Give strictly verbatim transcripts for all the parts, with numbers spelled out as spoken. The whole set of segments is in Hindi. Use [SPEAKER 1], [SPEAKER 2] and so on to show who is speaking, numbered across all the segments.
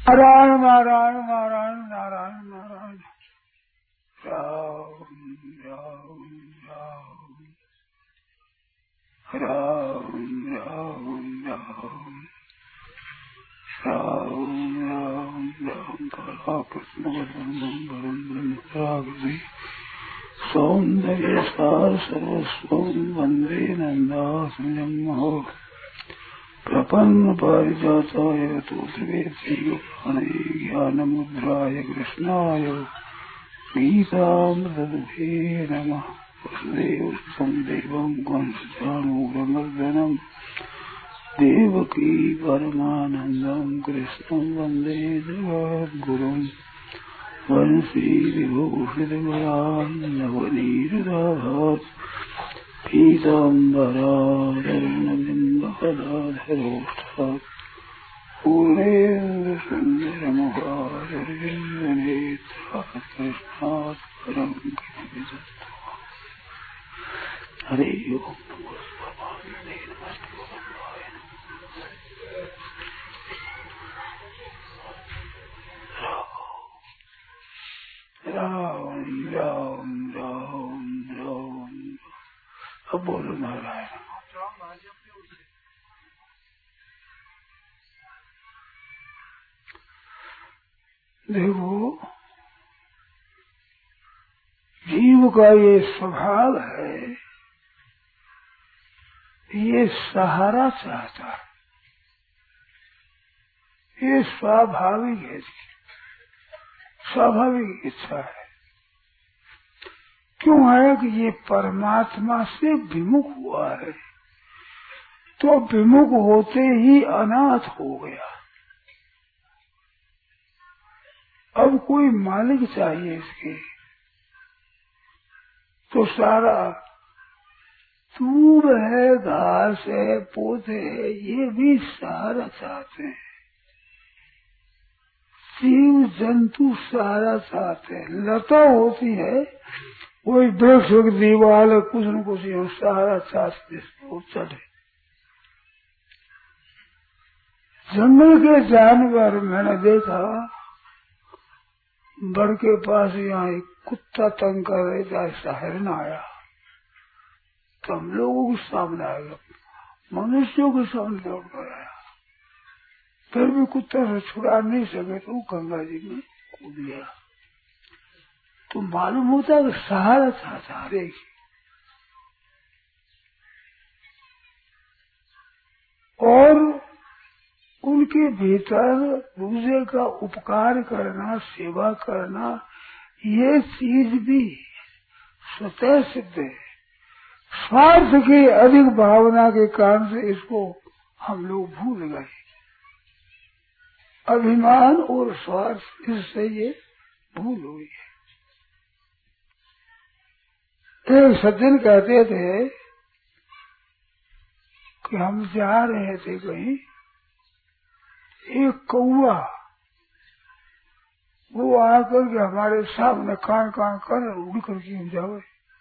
[SPEAKER 1] नारायण नारायण नारायण नारायण नारायण राम राम राम राम राम राम राम राम राम कला कृष्ण ब्रह्मरागि सौंदर्य सार सर्वस्वं वंदे नंदासंयम प्रपन्न पारिजाताय तुलसीप्राणे ज्ञानमुद्राय कृष्णाय गीतामृतदुहे नमः। वसुदेवसुतं देवं कंसचाणूरमर्दनं देवकी परमानन्दं कृष्णं वन्दे जगद्गुरुं वंशी विभूषितगुणान् नवनीतदाभात् पीताम्बराधरणबिम्बफलाधरोष्ठात् पूर्णेन्द्रसुन्दरमुखारविन्दनेत्रात् कृष्णात् परं किमभिदत्तम्। हरे ओम नमो परमात्मने नमस्ते गोविन्दाय राम राम राम राम। अब बोलो नारायण। देखो, जीव का ये स्वभाव है, ये सहारा चाहता है, ये स्वाभाविक है, स्वाभाविक इच्छा है। क्यों है कि ये परमात्मा से विमुख हुआ है, तो विमुख होते ही अनाथ हो गया। अब कोई मालिक चाहिए इसके, तो सारा दूब है, घास है, पौधे है, ये भी सहारा चाहते हैं। जीव जंतु सहारा चाहते हैं। लता होती है, कोई वृक्ष दीवार कुछ न कुछ सहारा चाहते वो चढ़े। जंगल के जानवर मैंने देखा, बड़ के पास यहाँ एक कुत्ता तंग कर रहे था, ऐसा हिरण आया तो हम लोगों के सामने आएगा, मनुष्यों के सामने दौड़ कर आया, फिर भी कुत्ता से छुड़ा नहीं सके तो गंगा जी में कूद गया। तो मालूम होता है कि सहारा चाहता हरेक। और उनके भीतर दूसरे का उपकार करना, सेवा करना, ये चीज भी स्वतः सिद्ध है। स्वार्थ की अधिक भावना के कारण से इसको हम लोग भूल गए। अभिमान और स्वार्थ, इससे ये भूल हुई है। एक सज्जन कहते थे कि हम जा रहे थे कहीं, एक कौआ वो आकर के हमारे सामने कान कान कर उड़ करके जावे।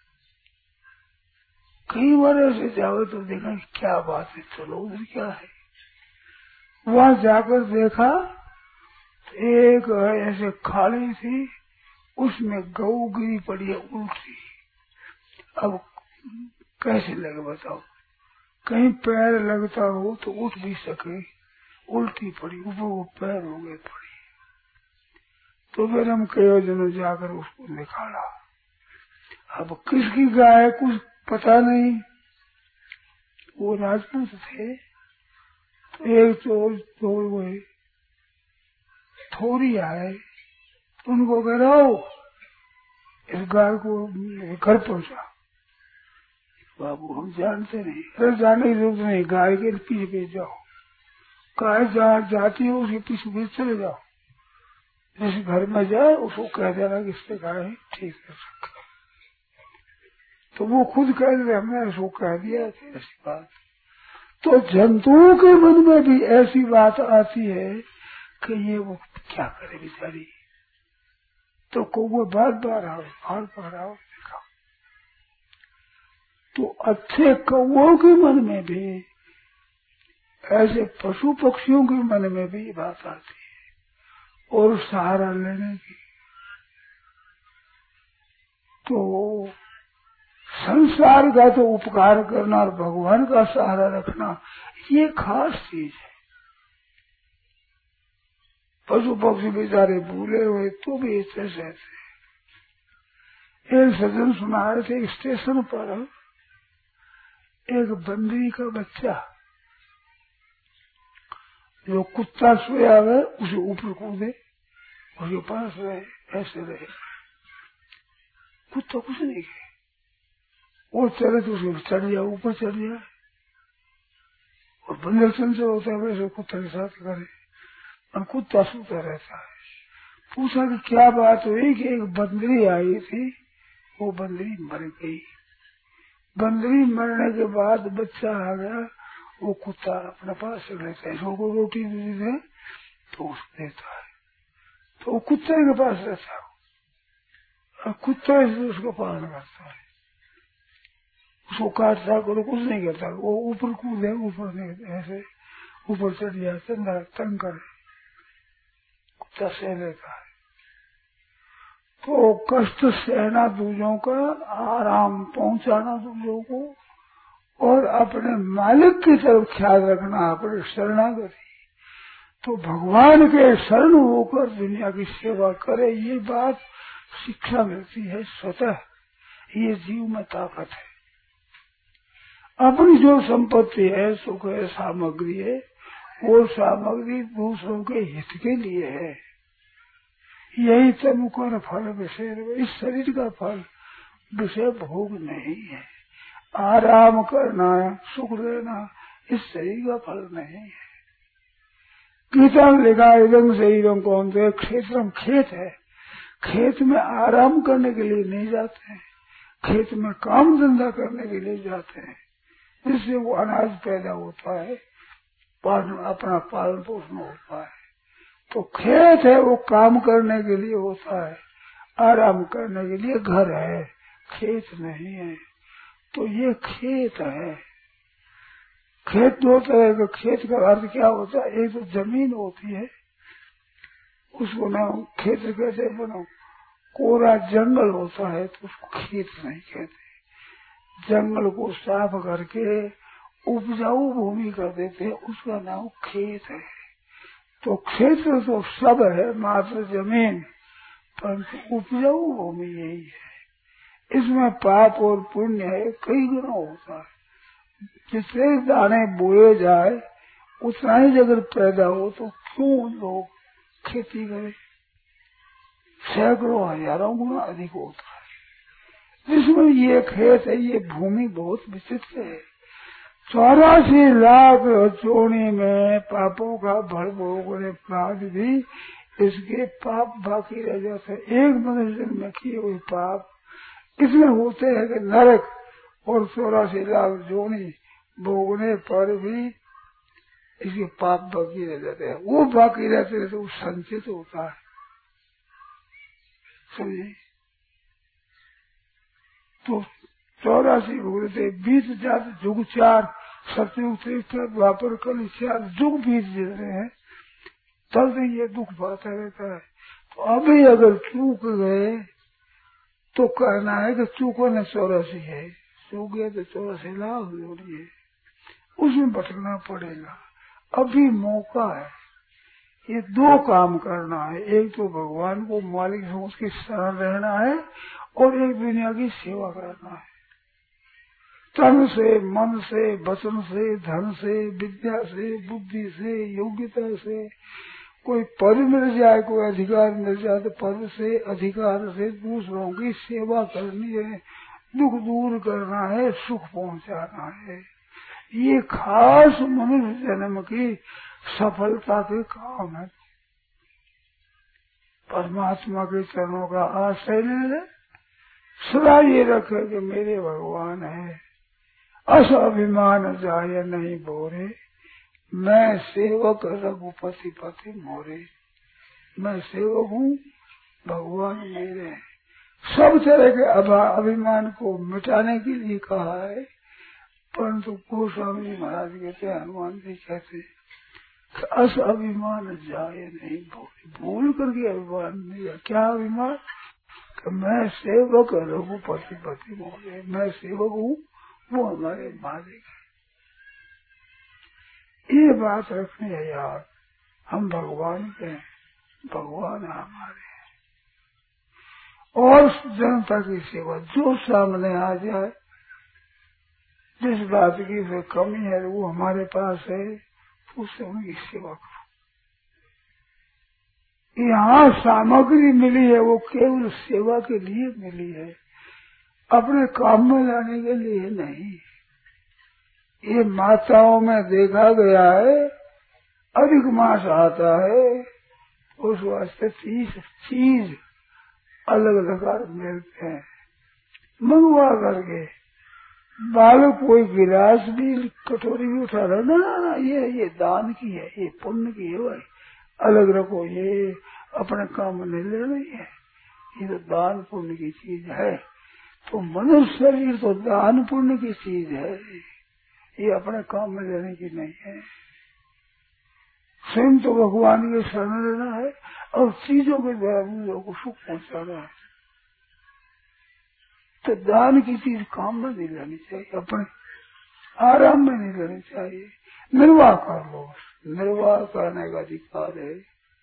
[SPEAKER 1] कई बार ऐसे जावे तो देखा क्या बात है, चलो उधर क्या है। वहां जाकर देखा तो एक ऐसे खाली थी, उसमें गौ गिरी पड़ी है उल्टी। अब कैसे लगे बताओ, कहीं पैर लगता हो तो उठ भी सके, उल्टी पड़ी, ऊपर वो पैर हो गए पड़ी। तो फिर हम कई जनों जाकर उसको निकाला। अब किसकी गाय है कुछ पता नहीं, वो राजपूत थे। तो एक चोर चोर हुए थोड़ी आए, उनको कह रहा हो इस गाय को घर पहुंचा। बाबू हम जानते नहीं। अरे जाने की जरूरत नहीं, गाय के पीछे पीछे जाओ, गाय जहाँ जाती है उसके पीछे पीछे चले जाओ। जिस घर में जाए उसको कह देना कि इससे गाय ठीक है। तो वो खुद कह दे हमने उसको कह दिया ऐसी बात। तो जंतुओं के मन में भी ऐसी बात आती है कि ये वो क्या करे बेचारी। तो कौवे बार बार आओ, बार बार आओ, देखा। तो अच्छे कौओं के मन में भी, ऐसे पशु पक्षियों के मन में भी बात आती है। और सहारा लेने की। तो संसार का तो उपकार करना और भगवान का सहारा रखना ये खास चीज है। पशु पक्षी बेचारे भूले हुए तो भी ऐसे सहते। एक सज्जन सुना रहे थे स्टेशन पर एक बंदरी का बच्चा जो कुत्ता सोया है उसे ऊपर कूदे, उसके पास रहे, ऐसे रहे। कुत्ता कुछ नहीं किया, वो चले तो उसे चढ़ गया, ऊपर चढ़ गया। और बंदर चंचल होता है वैसे कुत्ता के साथ करे, और कुत्ता सोता रहता है। पूछा कि क्या बात हुई कि एक बंदरी आई थी, वो बंदरी मर गई। बंदरी मरने के बाद बच्चा आ गया, वो कुत्ता अपने पास रख लेता है, इसको रोटी दे दे तो उसको देता है, तो वो कुत्ते के पास रहता है और कुत्ता इसलिए उसका पालन करता है, उसको काटता करो कुछ नहीं करता। वो ऊपर कूदे, ऊपर नहीं, ऐसे ऊपर चढ़ जाए, चंदा तंग करे, कुत्ता सह लेता है। तो कष्ट सहना दूसरों का, आराम पहुंचाना दूसरों को, और अपने मालिक की तरफ ख्याल रखना, अपने शरणागति। तो भगवान के शरण होकर दुनिया की सेवा करे, ये बात शिक्षा मिलती है स्वतः। ये जीव में ताकत है। अपनी जो संपत्ति है, सुख है, सामग्री है, वो सामग्री दूसरों के हित के लिए है। यही तनु कर फल विषय, इस शरीर का फल विषय भोग नहीं है। आराम करना, सुख लेना, इस शरीर का फल नहीं है। गीता में लिखा इदं शरीरम कौन थे क्षेत्रम, खेत है। खेत में आराम करने के लिए नहीं जाते हैं, खेत में काम धंधा करने के लिए जाते हैं, जिससे वो अनाज पैदा होता है, अपना पालन पोषण होता है। तो खेत है वो काम करने के लिए होता है, आराम करने के लिए घर है, खेत नहीं है। तो ये खेत है। खेत दो तरह का, खेत का अर्थ क्या होता है, एक तो जमीन होती है, उसको ना खेत कहते बनो, कोरा जंगल होता है तो उसको खेत नहीं कहते। जंगल को साफ करके उपजाऊ भूमि कर देते हैं, उसका नाम खेत है। तो क्षेत्र तो सब है, मात्र जमीन, परंतु उपजाऊ भूमि यही है। इसमें पाप और पुण्य है, कई गुना होता है। जितने दाने बोए जाए उतना ही अगर पैदा हो तो क्यों लोग खेती करें, सैकड़ों हजारों गुना अधिक होता है। जिसमें ये खेत है, ये भूमि बहुत विचित्र है। चौरासी लाख चोरी में पापों का भर भोगने बाद भी इसके पाप बाकी रह जाते हैं। एक मनुष्य में किए हुए पाप इसमें होते हैं कि नरक, और चौरासी लाख जोनी भोगने पर भी इसके पाप बाकी रह जाते हैं। वो बाकी रहते हैं तो वो संचित होता है, समझे। तो चौरासी भोगते बीस जात जुग चार, सतयुग त्रेता द्वापर कल चार जुग बीत रहे हैं, तब से ये दुख बढ़ता रहता है। तो अभी अगर चूक गए तो कहना है कि चूको ने चौरासी है, चूक गए तो चौरासी लाख जोड़ी है, उसमें भटकना पड़ेगा। अभी मौका है, ये दो काम करना है, एक तो भगवान को मालिक से उसकी शरण रहना है, और एक दुनिया की सेवा करना है। तन से, मन से, वचन से, धन से, विद्या से, बुद्धि से, योग्यता से, कोई पद मिल जाए, कोई अधिकार मिल जाए तो पद से, अधिकार से दूसरों की सेवा करनी है, दुख दूर करना है, सुख पहुंचाना है। ये खास मनुष्य जन्म की सफलता के काम है। परमात्मा के चरणों का आश्रय ले ले, सदा ये रखे कि मेरे भगवान है, अस अभिमान जाय नहीं बोरे, मैं सेवक रघुपति पति मोरे। मैं सेवक हूँ, भगवान मेरे हैं। सब तरह के अभिमान को मिटाने के लिए कहा है, परंतु गोस्वामी महाराज कहते, हनुमान जी कहते अस अभिमान जाए नहीं, भूल भूल करके अभिमान नहीं। क्या अभिमान कि मैं सेवक रघुपति पति मोहे, मैं सेवक हूँ, वो हमारे मालिक है। ये बात रखनी है यार, हम भगवान के हैं, भगवान हमारे हैं। और जनता की सेवा जो सामने आ जाए, जिस बात की फिर कमी है वो हमारे पास है, उससे उनकी सेवा करो। यहाँ सामग्री मिली है वो केवल सेवा के लिए मिली है, अपने काम में लाने के लिए नहीं। ये माताओं में देखा गया है, अधिक मास आता है उस वास्ते तीस चीज अलग अलग मिलते हैं, मंगवा करके। बालक कोई गिलास भी कटोरी भी उठा रहा ना, ना, ना ये ये दान की है, ये पुण्य की है भाई, अलग रखो, ये अपने काम में नहीं ले रही है, ये तो दान पुण्य की चीज है। तो मनुष्य शरीर तो दान पुण्य की चीज है, ये अपने काम में लेने की नहीं है। स्वयं तो भगवान के शरण लेना है और चीजों के द्वारा लोगों को सुख पहुंचाना है। तो दान की चीज काम में नहीं लेनी चाहिए, अपने आराम में नहीं लेनी चाहिए। निर्वाह कर लो, निर्वाह करने का अधिकार है।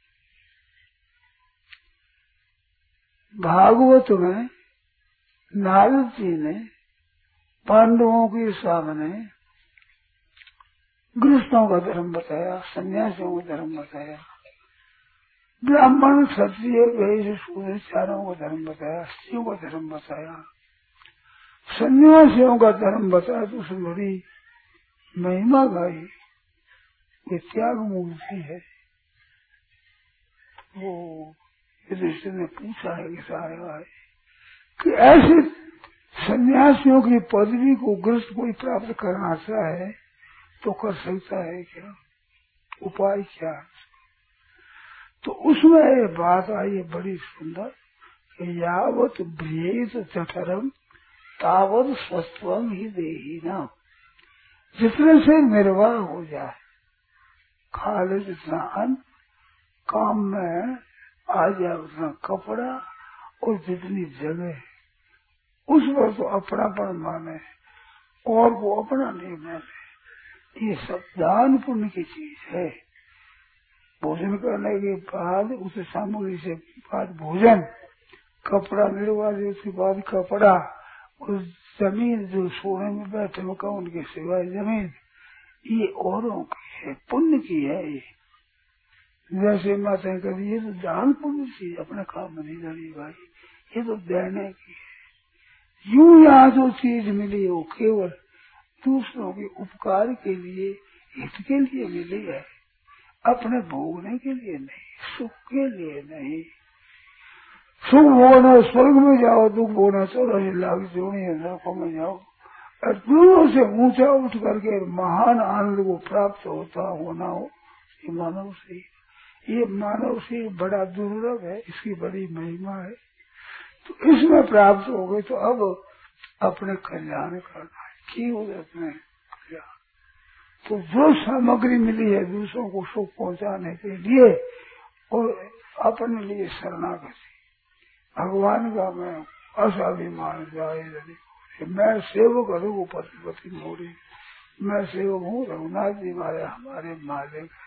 [SPEAKER 1] भागवत में नारद जी ने पांडवों के सामने गृहस्थों का धर्म बताया, सन्यासियों का धर्म बताया, ब्राह्मण क्षत्रिय वैश्य शूद्र चारों का धर्म बताया, स्त्रियों का धर्म बताया, सन्यासियों का धर्म बताया। तो उसमें बड़ी महिमा गाई, ये त्याग मूर्ति है। वो युधिष्ठिर ने पूछा है कि आया है कि ऐसे सन्यासियों की पदवी को गृहस्थ कोई प्राप्त करना चाहे तो कर सकता है क्या, उपाय क्या? तो उसमें ये बात आई है बड़ी सुंदर कि यावत ब्रेत जठरम तावत स्वस्वम ही देही ना, जितने से निर्वाह हो जाए, खा ले जितना अन्न, काम में आ जाए उतना कपड़ा और जितनी जगह, उस पर तो अपनापन माने और वो अपना नहीं माने। ये सब दान पुण्य की चीज है। भोजन करने के बाद उस सामग्री से बाद भोजन, कपड़ा निर्वाह उसके बाद कपड़ा, उस जमीन जो सोने में बैठे मकान उनके सिवाय जमीन, ये औरों की है, पुण्य की है। ये जैसे माता कभी ये तो दान पुण्य चीज अपने काम में नहीं जानी भाई, ये तो देने की है। यूं यहाँ जो चीज मिली वो केवल दूसरों के उपकार के लिए, हित के लिए मिली है, अपने भोगने के लिए नहीं, सुख के लिए नहीं। सुख भोगना स्वर्ग में जाओ, दुख भोगना चौरासी लाख जोड़ी नरकों में जाओ, और दोनों से ऊंचा उठ करके महान आनंद को प्राप्त होता होना हो, ये मानव से, ये मानव से बड़ा दुर्लभ है, इसकी बड़ी महिमा है। तो इसमें प्राप्त हो गए तो अब अपने कल्याण करना है, केवल अपने कल्याण। तो जो सामग्री मिली है दूसरों को सुख पहुंचाने के लिए और अपने लिए शरणागति, भगवान का मैं असाभिमान जाए, मैं सेवक रघुपति पति मोरी, मैं सेवक हूँ, रघुनाथ जी मारे हमारे मालिक है।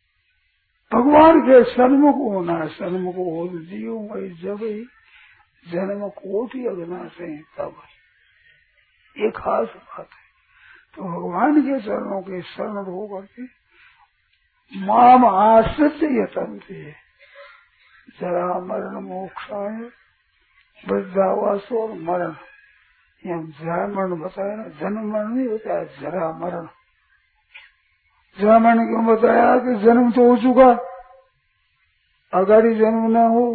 [SPEAKER 1] भगवान के सन्मुख होना है, सन्मुख हो जीव वही जब ही जन्म कोटि अगना से तब, ये खास बात है। तो भगवान के चरणों के शरण होकर के माम आश्रित यतन्ते जरा मरण मोक्षाय वृद्धावास और मरण, यहाँ जरा मरण बताया ना, जन्म मरण नहीं होता है, जरा मरण। जरा मरण क्यों बताया कि जन्म तो हो चुका, अगाड़ी जन्म न हो,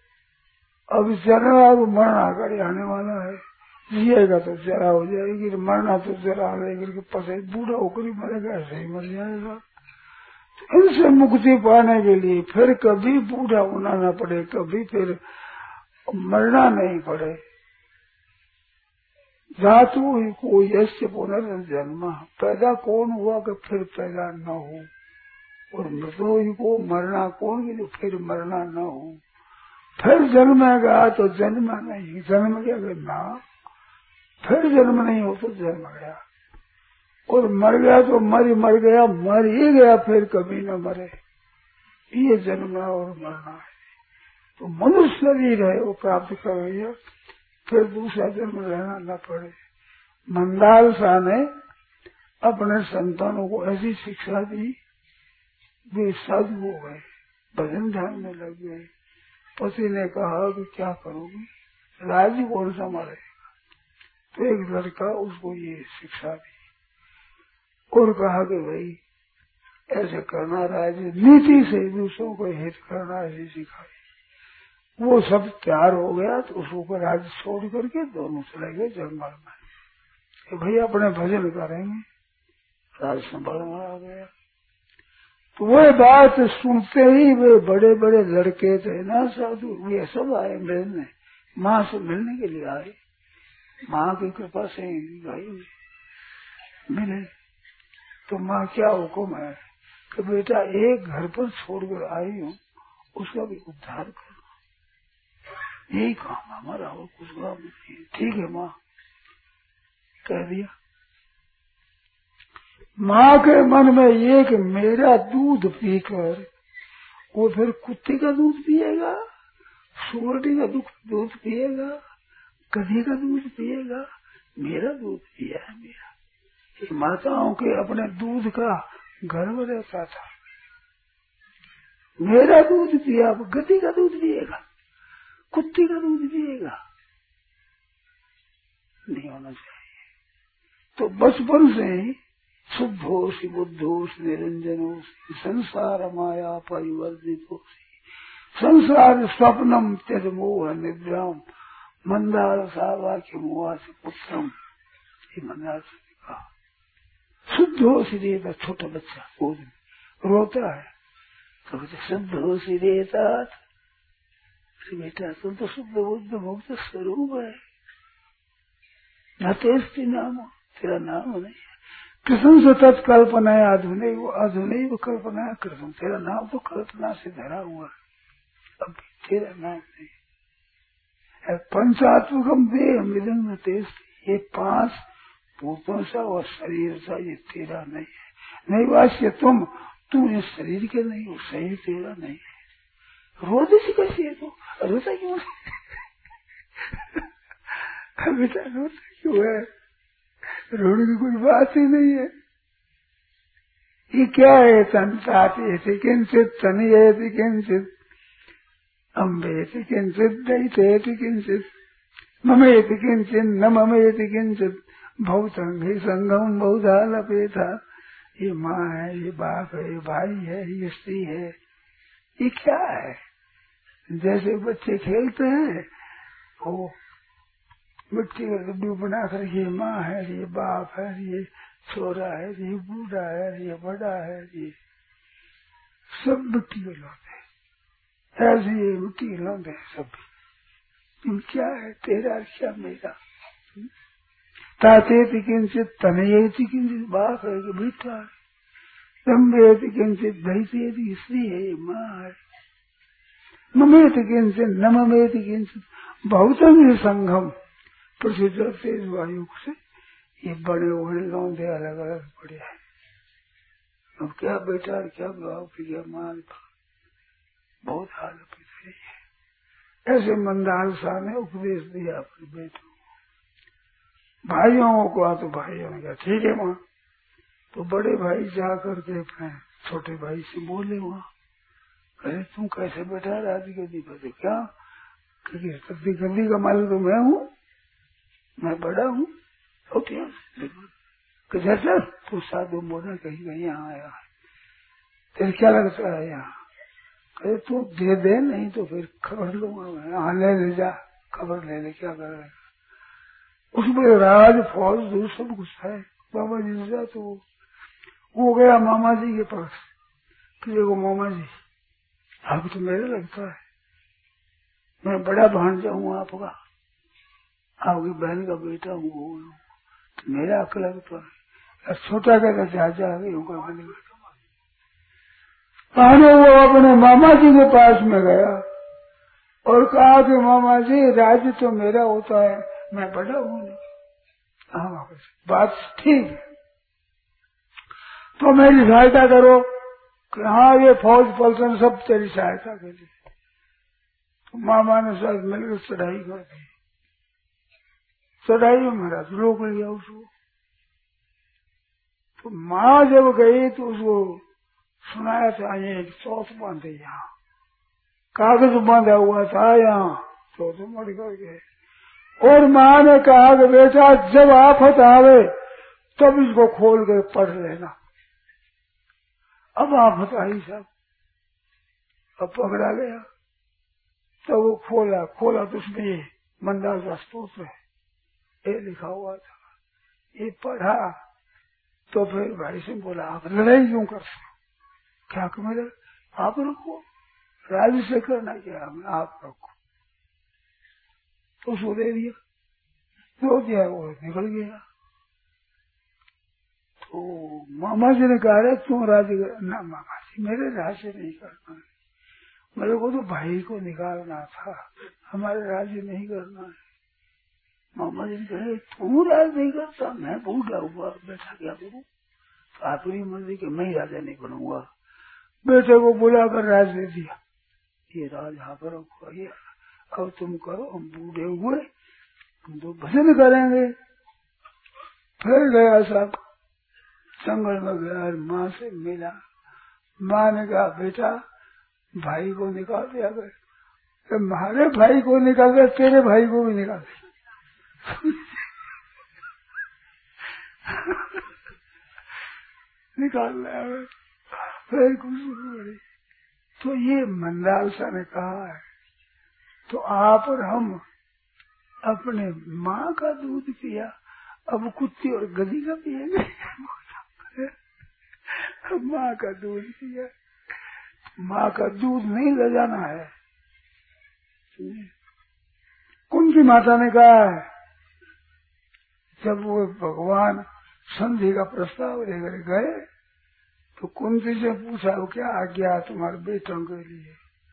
[SPEAKER 1] अब जरा और मरण आगाड़ी आने वाला है। जिएगा तो जरा हो जाएगी, मरना तो जरा लेकर पसे बूढ़ा होकर ही मरेगा, ऐसे ही मर जाएगा। तो इनसे मुक्ति पाने के लिए फिर कभी बूढ़ा होना न पड़े, कभी फिर मरना नहीं पड़े। जातु ही कोई ऐसे पुनर्जन्म, पैदा कौन हुआ कि फिर पैदा न हो, और मृतों को मरना कौन की, फिर मरना न हो, फिर जन्म गया तो जन्म नहीं, जन्म क्या करना, फिर जन्म नहीं हो तो जन्म गया, और मर गया तो मर मर गया, मर ही गया, फिर कभी न मरे। ये जन्मना और मरना है। तो मनुष्य शरीर है वो प्राप्त कर रही है, फिर दूसरा जन्म रहना न पड़े। मंदाल शाह ने अपने संतानों को ऐसी शिक्षा दी, वे साधु हो गए, भजन ध्यान में लग गए। पति ने कहा कि क्या करोगी, राजी कौन सा मारेगा, तो एक लड़का उसको ये शिक्षा दी और कहा कि भाई ऐसे करना, राजनीति से दूसरों को हित करना ऐसी सिखाई। वो सब तैयार हो गया तो उसको राज छोड़ करके दोनों चले गए जंगल में कि भाई अपने भजन करेंगे, राज संभालना आ गया। तो वो बात सुनते ही वे बड़े बड़े लड़के थे ना साधु, वे सब आए मिलने, माँ से मिलने के लिए आए, माँ की कृपा से भाई मिले। तो माँ क्या हुक्म है कि बेटा एक घर पर छोड़कर आई हूँ, उसका भी उद्धार करो, यही काम हमारा, और कुछ काम नहीं। ठीक है माँ, कह दिया। माँ के मन में ये कि मेरा दूध पीकर वो फिर कुत्ते का दूध पिएगा, सुअरटी का दूध पिएगा, गधी का दूध पिएगा, मेरा दूध पिया है मेरा। ये माताओं के अपने दूध का गर्व रहता था, मेरा दूध पिया, गधी का दूध पिएगा, कुत्ते का दूध पिएगा, नहीं होना चाहिए। तो बचपन से ही शुद्धोषि बुद्धोषि निरंजनोषि संसार माया परिवर्तितोषि संसार स्वप्नम त्यज मोह निद्राम मंदार सावाक्य मोहासी पुत्रम, ये मंदार से कहा। शुद्ध होशी देता, छोटा बच्चा गोद में रोता है तो कहते शुद्ध होशी देता, बेटा तुम तो शुद्ध बुद्ध मुक्त स्वरूप है, न तेस्ती नाम, तेरा नाम नहीं। कृष्ण से तत्कल्पना है, आधुनिक आधुनिक कल्पना कृष्ण, तेरा नाम तो कल्पना से धरा हुआ है, अब तेरा नाम नहीं है। पंचात्मकम देह मिलन तेज, ये पांच भूतों सा और शरीर सा ये तेरा नहीं है। नहीं वास्य तुम, तुम इस शरीर के नहीं हो, शरीर तेरा नहीं है। रोते सी कैसी है तू, रोता क्यों बेटा, रोता क्यों है, रोने की कोई बात ही नहीं है। ये क्या है, संताति किंचित तनियेति किंचित अम्बेति किंचित दैतेति किंचित ममेति किंचित न ममेति किंचित भौतंग ही संगम बहुधा लपेथा। ये माँ है, ये बाप है, ये भाई है, ये स्त्री है, ये क्या है। जैसे बच्चे खेलते हैं वो मिट्टी का लड्डू बनाकर, ये माँ है, ये बाप है, ये छोरा है, ये बूढ़ा है, ये बड़ा है, ये सब मिट्टी के लौटे, ऐसे ये मिट्टी के लौटे सब। तुम क्या है, तेरा क्या मेरा। ताते किंचित तनयेति किंचित, बाप है कि बेटा है, लंबेति किंचित दहितेति, स्त्री है, माँ है। ममेति किंचित न ममेति किंचित बहुतंग संगम, पृथ्वी जल तेज वायु से ये बड़े बड़े लौंदे अलग अलग पड़े हैं। अब क्या बेटा, क्या बाप, क्या माँ, बहुत हालत है। ऐसे मंदार शाह ने उपदेश दिया अपने बेटों को। भाइयों को कहा तो भाइयों ने कहा ठीक है माँ। तो बड़े भाई जाकर के अपने छोटे भाई से बोले वहाँ, अरे तुम कैसे बैठा राजी गद्दी पर, क्या क्योंकि गद्दी का मालिक तो मैं हूँ, मैं बड़ा हूँ। जैसा तू साधु बोला कहीं कहीं यहाँ आया है, तेरे क्या लगता है यहाँ, कहे तू दे दे, नहीं तो फिर खबर लूंगा मैं, हाँ ले ले जा, खबर ले ले, क्या करेगा। उसमें राज फौज दूर सब कुछ है। बाबा जी से तो वो गया मामा जी के पास कि देखो मामा जी, आप तो मेरा लगता है, मैं बड़ा भांजा हूँ आपका, आपकी बहन का बेटा हूँ, तो मेरा अकल लगता है। छोटा कहता जा जा गई हूँ, मानो वो अपने मामा जी के पास में गया और कहा कि मामा जी राज्य तो मेरा होता है, मैं बड़ा हूँ नहीं। हाँ बात ठीक है, तो मेरी सहायता करो कि हाँ ये फौज पलटन सब तेरी सहायता के लिए। तो मामा ने सब मिलकर चढ़ाई कर दी। चढ़ाई में मेरा रोक लिया उसको। तो माँ जब गई तो उसको सुनाया था ये चौथ बांधे, यहाँ कागज बांधा हुआ था, यहाँ चौथ मर कर गए। और माँ ने कहा कि बेटा जब आफत आवे तब इसको खोल कर पढ़ लेना। अब आफत आई सब, अब पकड़ा गया, तो वो खोला खोला तो उसमें ये मंदार का स्तोत्र है, ये लिखा हुआ था। ये पढ़ा तो फिर भाई से बोला आप लड़ाई क्यों करते, क्या मेरे आप रखो, राजी से करना क्या, आप रखो। तो उसको दे दिया, दो दिया, वो निकल गया। तो मामा जी ने कहा क्यों राजी कर, ना मामा जी मेरे राजी नहीं करना है, मेरे को तो भाई को निकालना था, हमारे राजी नहीं करना है। मामा जी कहे तू राज नहीं करता, मैं बूढ़ा हुआ बैठा क्या करूँ, आपकी मर्जी कि मैं राजा नहीं बनूंगा। बेटे को बुलाकर राज दे दिया, ये राज यहाँ पर रखो, ये अब तुम करो, हम बूढ़े हुए हम तो भजन करेंगे। फिर गया सब जंगल में गया, माँ से मिला। माँ ने कहा बेटा भाई को निकाल दिया गया, तुम्हारे भाई को निकाल दिया, तेरे भाई को भी निकाल दिया। निकाल लिया फिर कुछ बड़ी। तो ये मंदालसा ने कहा है, तो आप और हम अपने माँ का दूध पिया, अब कुत्ते और गधी का पिएंगे। माँ का दूध पिया, माँ का दूध नहीं ले जाना है। कुंती माता ने कहा है, जब वो भगवान संधि का प्रस्ताव लेकर गए तो कुंती से पूछा वो क्या आज्ञा तुम्हारे बेटों के लिए,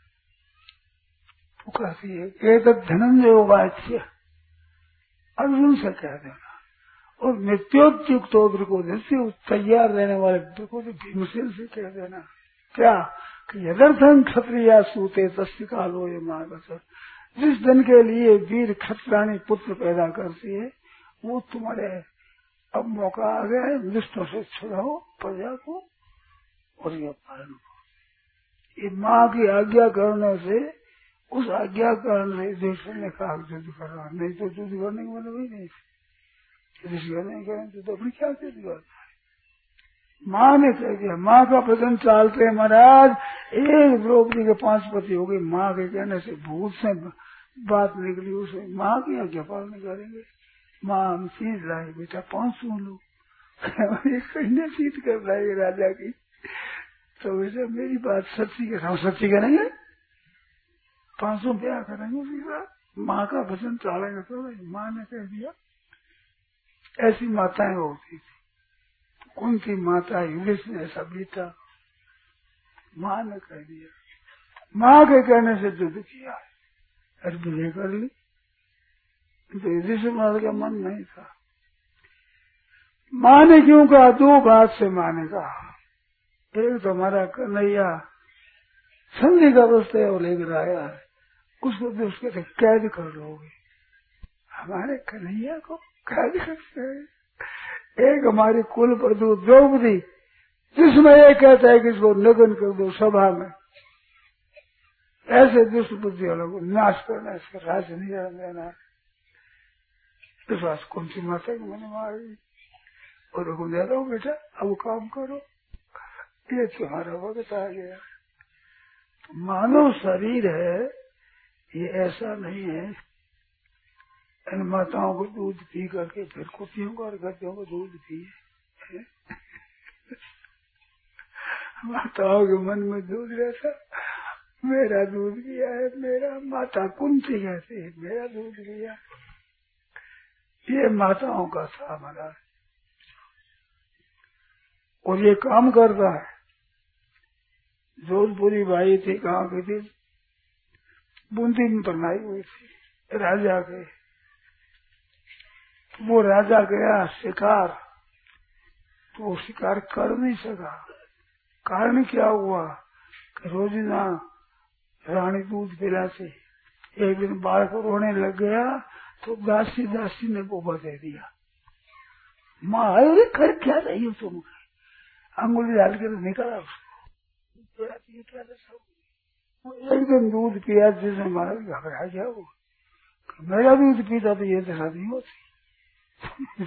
[SPEAKER 1] तो कहती है ये तो धनंजय वाच्य, अर्जुन से कह देना, और नित्योत्युक्तोद्र को जैसे तैयार रहने वाले को भीमसेन से कह देना क्या कि यदर्थन क्षत्रिया सूते तस्य कालो ये मार्ग, जिस दिन के लिए वीर क्षत्राणी पुत्र पैदा करती है वो तुम्हारे अब मौका आ गया है, दुष्टों से छुड़ाओ प्रजा को और ये पालन करो। ये माँ की आज्ञा करने से, उस आज्ञा करने से देश ने कहा युद्ध करना, नहीं तो युद्ध करने की मतलब ही नहीं, युद्ध नहीं करें तो अपनी क्या युद्ध करना है। माँ ने कह दिया, माँ का प्रसन्न चालते महाराज, एक द्रौपदी के पांच पति हो गए, माँ के कहने से भूत से बात निकली, उसे माँ की आज्ञा पालन करेंगे। माँ हम चीज लाए बेटा पांच सौ लोग कहीं सीट कर लाए राजा की, तो वैसे मेरी बात सच्ची के हम सच्ची करेंगे, पांच सौ ब्याह करेंगे उसी बात, माँ का भजन चालेंगे। तो माँ ने कह दिया, ऐसी माताएं होती थी, कौन सी माता इंग्लिश में ऐसा बीता, माँ ने कह दिया, माँ के कहने से युद्ध किया, अरे विजय कर ली। तो युधिष्ठिर महाराज का मन नहीं था। माँ ने क्यों कहा, दो बात से माँ ने कहा, एक तो हमारा कन्हैया संधि का प्रस्ताव लेकर आया है, उसको तो उसके कैद कर लोगे, हमारे कन्हैया को कैद करते हैं। एक हमारी कुल प्रदू द्रौपदी, जिसमें ये कहता है कि इसको नग्न कर दो सभा में, ऐसे दुष्ट बुद्धि वालों को नाश करना, इसका राज्य नहीं रहने देना। विश्वास कौन सी माता की मैंने मारी और हुक्म दे रहा हूँ बेटा अब काम करो, ये तुम्हारा वक्त आ गया। तो मानव शरीर है ये ऐसा नहीं है, इन माताओं को दूध पी करके फिर कुतियों को और गद्यों को दूध पिए। माताओं के मन में दूध रहता, मेरा दूध पिया है, मेरा माता कुंती कहती है मेरा दूध पिया, ये माताओं का था हमारा, और ये काम करता है। जोधपुरी भाई थे, कहाँ के थे, बूंदी में बनाई हुई थी राजा के। वो राजा गया शिकार, तो वो शिकार कर नहीं सका। कारण क्या हुआ कि रोजीना रानी दूध पिलाती, एक दिन बालक रोने लग गया तो दासी दासी ने गोबर दे दिया। माँ अरे कर क्या रही हो तुम, अंगुली डाल के निकाला उसको। एक दिन दूध पिया जिसमें हमारा घबरा गया, वो मेरा दूध पीता तो ये दशा नहीं होती।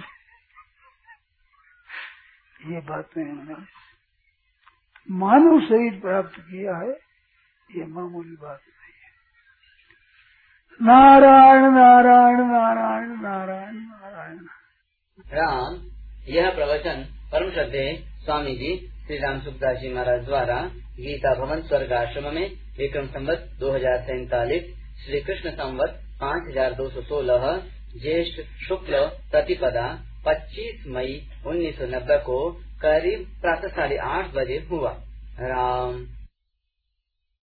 [SPEAKER 1] ये बातें उन्होंने मानव शरीर प्राप्त किया है, ये मामूली बात नहीं है। नारायण नारायण नारायण नारायण नारायण।
[SPEAKER 2] राम, यह प्रवचन परम श्रद्धेय स्वामी जी श्री राम सुखदास जी महाराज द्वारा गीता भवन स्वर्ग आश्रम में विक्रम संवत दो हजार सैतालीस श्री कृष्ण संवत पाँच हजार दो सौ सोलह ज्येष्ठ शुक्ल प्रतिपदा पच्चीस मई उन्नीस सौ नब्बे को करीब प्रातः साढ़े आठ बजे हुआ। राम